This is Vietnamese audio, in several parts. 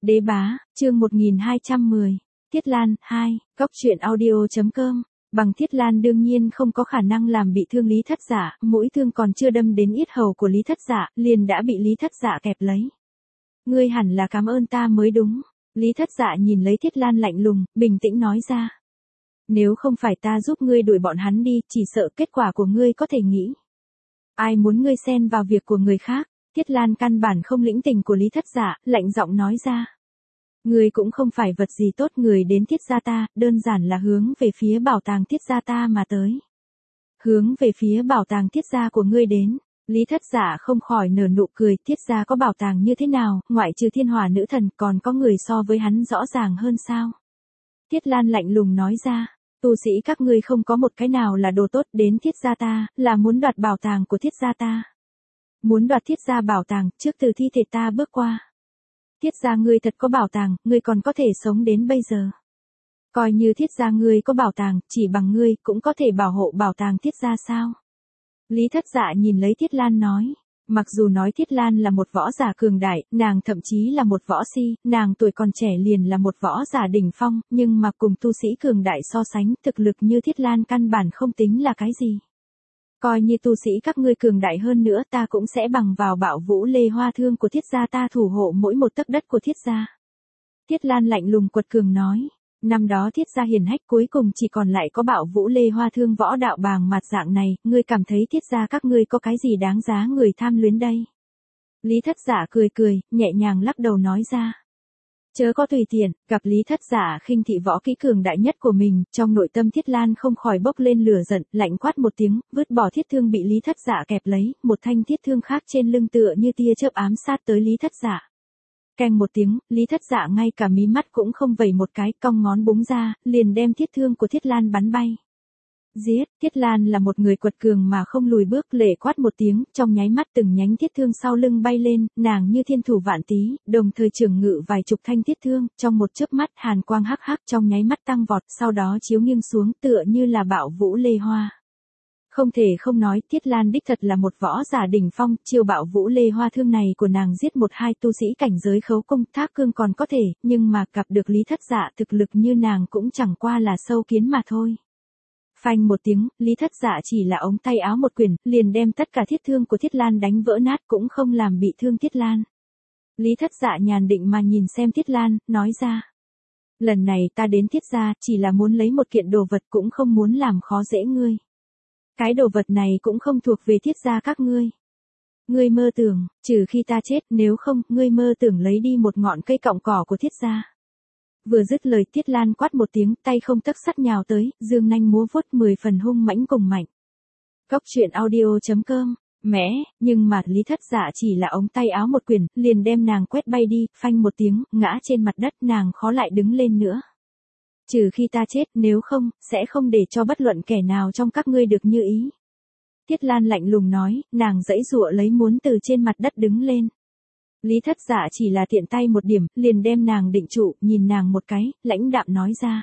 Đế bá, chương 1210. Thiết Lan, 2, Cóc truyện audio.com. Bằng Thiết Lan đương nhiên không có khả năng làm bị thương Lý Thất Dạ, mũi thương còn chưa đâm đến yết hầu của Lý Thất Dạ, liền đã bị Lý Thất Dạ kẹp lấy. Ngươi hẳn là cảm ơn ta mới đúng. Lý Thất Dạ nhìn lấy Thiết Lan lạnh lùng, bình tĩnh nói ra. Nếu không phải ta giúp ngươi đuổi bọn hắn đi, chỉ sợ kết quả của ngươi có thể nghĩ. Ai muốn ngươi xen vào việc của người khác? Thiết Lan căn bản không lĩnh tình của Lý Thất Dạ, lạnh giọng nói ra. Ngươi cũng không phải vật gì tốt, người đến Thiết gia ta, đơn giản là hướng về phía bảo tàng Thiết gia ta mà tới. Hướng về phía bảo tàng Thiết gia của ngươi đến. Lý Thất Dạ không khỏi nở nụ cười, Thiết gia có bảo tàng như thế nào, ngoại trừ Thiên Hỏa nữ thần còn có người so với hắn rõ ràng hơn sao? Thiết Lan lạnh lùng nói ra, tu sĩ các ngươi không có một cái nào là đồ tốt, đến Thiết gia ta, là muốn đoạt bảo tàng của Thiết gia ta. Muốn đoạt Thiết gia bảo tàng, trước từ thi thể ta bước qua. Thiết gia ngươi thật có bảo tàng, ngươi còn có thể sống đến bây giờ. Coi như Thiết gia ngươi có bảo tàng, chỉ bằng ngươi cũng có thể bảo hộ bảo tàng Thiết gia sao? Lý Thất Dạ nhìn lấy Thiết Lan nói. Mặc dù nói Thiết Lan là một võ giả cường đại, nàng thậm chí là một võ si, nàng tuổi còn trẻ liền là một võ giả đỉnh phong, nhưng mà cùng tu sĩ cường đại so sánh, thực lực như Thiết Lan căn bản không tính là cái gì. Coi như tu sĩ các ngươi cường đại hơn nữa, ta cũng sẽ bằng vào bạo vũ lê hoa thương của Thiết gia ta thủ hộ mỗi một tấc đất của Thiết gia. Thiết Lan lạnh lùng quật cường nói. Năm đó Thiết gia hiển hách, cuối cùng chỉ còn lại có bạo vũ lê hoa thương võ đạo bàng mạt dạng này, ngươi cảm thấy Thiết gia các ngươi có cái gì đáng giá người tham luyến đây? Lý Thất Dạ cười cười, nhẹ nhàng lắc đầu nói ra. Chớ có tùy tiện, gặp Lý Thất Dạ khinh thị võ kỹ cường đại nhất của mình, trong nội tâm Thiết Lan không khỏi bốc lên lửa giận, lạnh quát một tiếng, vứt bỏ thiết thương bị Lý Thất Dạ kẹp lấy, một thanh thiết thương khác trên lưng tựa như tia chớp ám sát tới Lý Thất Dạ. Keng một tiếng, Lý Thất Dạ ngay cả mí mắt cũng không vẩy một cái, cong ngón búng ra, liền đem thiết thương của Thiết Lan bắn bay. Giết, Thiết Lan là một người quật cường mà không lùi bước, lệ quát một tiếng, trong nháy mắt từng nhánh thiết thương sau lưng bay lên, nàng như thiên thủ vạn tí, đồng thời trường ngự vài chục thanh thiết thương, trong một chớp mắt hàn quang hắc hắc trong nháy mắt tăng vọt, sau đó chiếu nghiêng xuống tựa như là bạo vũ lê hoa. Không thể không nói, Thiết Lan đích thật là một võ giả đỉnh phong, chiêu bạo vũ lê hoa thương này của nàng giết một hai tu sĩ cảnh giới khấu công thác cương còn có thể, nhưng mà gặp được Lý Thất Dạ thực lực như nàng cũng chẳng qua là sâu kiến mà thôi. Phanh một tiếng, Lý Thất Dạ chỉ là ống tay áo một quyền, liền đem tất cả thiết thương của Thiết Lan đánh vỡ nát, cũng không làm bị thương Thiết Lan. Lý Thất Dạ nhàn định mà nhìn xem Thiết Lan, nói ra. Lần này ta đến Thiết gia, chỉ là muốn lấy một kiện đồ vật, cũng không muốn làm khó dễ ngươi. Cái đồ vật này cũng không thuộc về Thiết gia các ngươi. Ngươi mơ tưởng, trừ khi ta chết, nếu không, ngươi mơ tưởng lấy đi một ngọn cây cọng cỏ của Thiết gia. Vừa dứt lời, Thiết Lan quát một tiếng, tay không tấc sắt nhào tới, dương nanh múa vuốt 10 phần hung mãnh cùng mạnh. Cóc truyện audio.com. Mẹ, nhưng mà Lý Thất Dạ chỉ là ống tay áo một quyền, liền đem nàng quét bay đi, phanh một tiếng, ngã trên mặt đất, nàng khó lại đứng lên nữa. Trừ khi ta chết, nếu không, sẽ không để cho bất luận kẻ nào trong các ngươi được như ý. Thiết Lan lạnh lùng nói, nàng giãy giụa lấy muốn từ trên mặt đất đứng lên. Lý Thất Dạ chỉ là tiện tay một điểm, liền đem nàng định trụ, nhìn nàng một cái, lãnh đạm nói ra.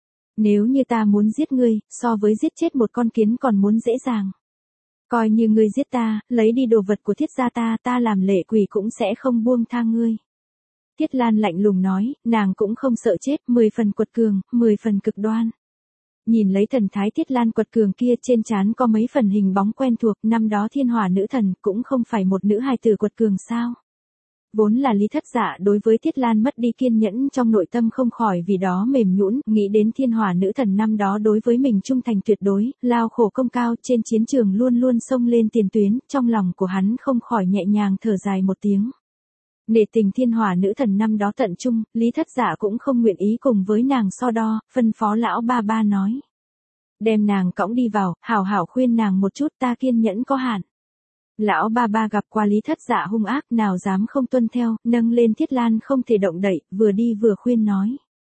Nếu như ta muốn giết ngươi, so với giết chết một con kiến còn muốn dễ dàng. Coi như ngươi giết ta, lấy đi đồ vật của Thiết gia ta, ta làm lệ quỷ cũng sẽ không buông tha ngươi. Thiết Lan lạnh lùng nói, nàng cũng không sợ chết, 10 phần quật cường, 10 phần cực đoan. Nhìn lấy thần thái Thiết Lan quật cường kia, trên trán có mấy phần hình bóng quen thuộc, năm đó Thiên Hỏa nữ thần cũng không phải một nữ hài tử quật cường sao? Vốn là Lý Thất Dạ đối với Thiết Lan mất đi kiên nhẫn, trong nội tâm không khỏi vì đó mềm nhũn, nghĩ đến Thiên Hỏa nữ thần năm đó đối với mình trung thành tuyệt đối, lao khổ công cao, trên chiến trường luôn luôn xông lên tiền tuyến, trong lòng của hắn không khỏi nhẹ nhàng thở dài một tiếng. Nể tình Thiên Hỏa nữ thần năm đó tận trung, Lý Thất Dạ cũng không nguyện ý cùng với nàng so đo, phân phó lão ba ba nói. Đem nàng cõng đi vào, hảo hảo khuyên nàng một chút, ta kiên nhẫn có hạn. Lão ba ba gặp qua Lý Thất Dạ hung ác, nào dám không tuân theo, nâng lên Thiết Lan không thể động đậy, vừa đi vừa khuyên nói.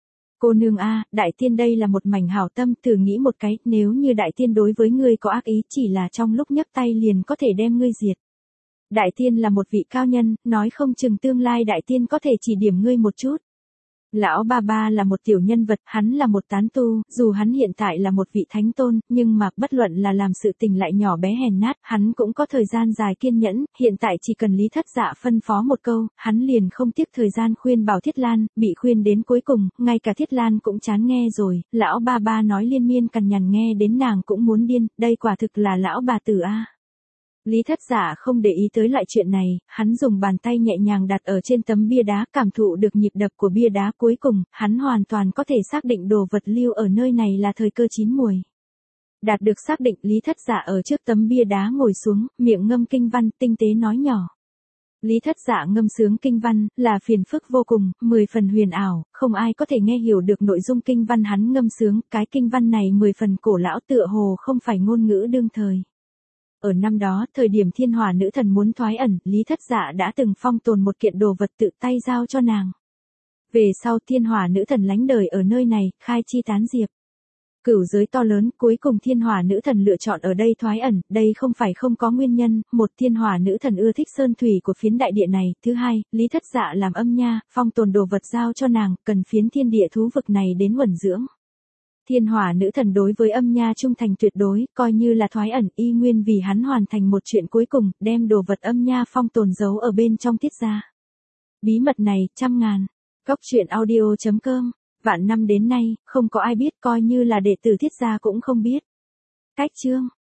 Cô nương a, đại tiên đây là một mảnh hảo tâm, thử nghĩ một cái, nếu như đại tiên đối với ngươi có ác ý, chỉ là trong lúc nhấc tay liền có thể đem ngươi diệt. Đại tiên là một vị cao nhân, nói không chừng tương lai đại tiên có thể chỉ điểm ngươi một chút. Lão ba ba là một tiểu nhân vật, hắn là một tán tu, dù hắn hiện tại là một vị thánh tôn, nhưng mà bất luận là làm sự tình lại nhỏ bé hèn nát, hắn cũng có thời gian dài kiên nhẫn, hiện tại chỉ cần Lý Thất Dạ phân phó một câu, hắn liền không tiếc thời gian khuyên bảo Thiết Lan, bị khuyên đến cuối cùng, ngay cả Thiết Lan cũng chán nghe rồi, lão ba ba nói liên miên cằn nhằn nghe đến nàng cũng muốn điên, đây quả thực là lão bà tử a. Lý Thất Dạ không để ý tới loại chuyện này, hắn dùng bàn tay nhẹ nhàng đặt ở trên tấm bia đá, cảm thụ được nhịp đập của bia đá cuối cùng, hắn hoàn toàn có thể xác định đồ vật lưu ở nơi này là thời cơ chín muồi. Đạt được xác định, Lý Thất Dạ ở trước tấm bia đá ngồi xuống, miệng ngâm kinh văn, tinh tế nói nhỏ. Lý Thất Dạ ngâm sướng kinh văn, là phiền phức vô cùng, 10 phần huyền ảo, không ai có thể nghe hiểu được nội dung kinh văn hắn ngâm sướng, cái kinh văn này 10 phần cổ lão tựa hồ không phải ngôn ngữ đương thời. Ở năm đó, thời điểm Thiên Hỏa nữ thần muốn thoái ẩn, Lý Thất Dạ đã từng phong tồn một kiện đồ vật tự tay giao cho nàng. Về sau Thiên Hỏa nữ thần lánh đời ở nơi này, khai chi tán diệp. Cửu giới to lớn, cuối cùng Thiên Hỏa nữ thần lựa chọn ở đây thoái ẩn, đây không phải không có nguyên nhân, một Thiên Hỏa nữ thần ưa thích sơn thủy của phiến đại địa này, thứ hai, Lý Thất Dạ làm âm nha, phong tồn đồ vật giao cho nàng, cần phiến thiên địa thú vực này đến uẩn dưỡng. Thiên Hỏa nữ thần đối với âm nha trung thành tuyệt đối, coi như là thoái ẩn y nguyên vì hắn hoàn thành một chuyện cuối cùng, đem đồ vật âm nha phong tồn giấu ở bên trong Tiết gia. Bí mật này, trăm ngàn. Góc truyện audio.com, vạn năm đến nay, không có ai biết, coi như là đệ tử Tiết gia cũng không biết. Cách chương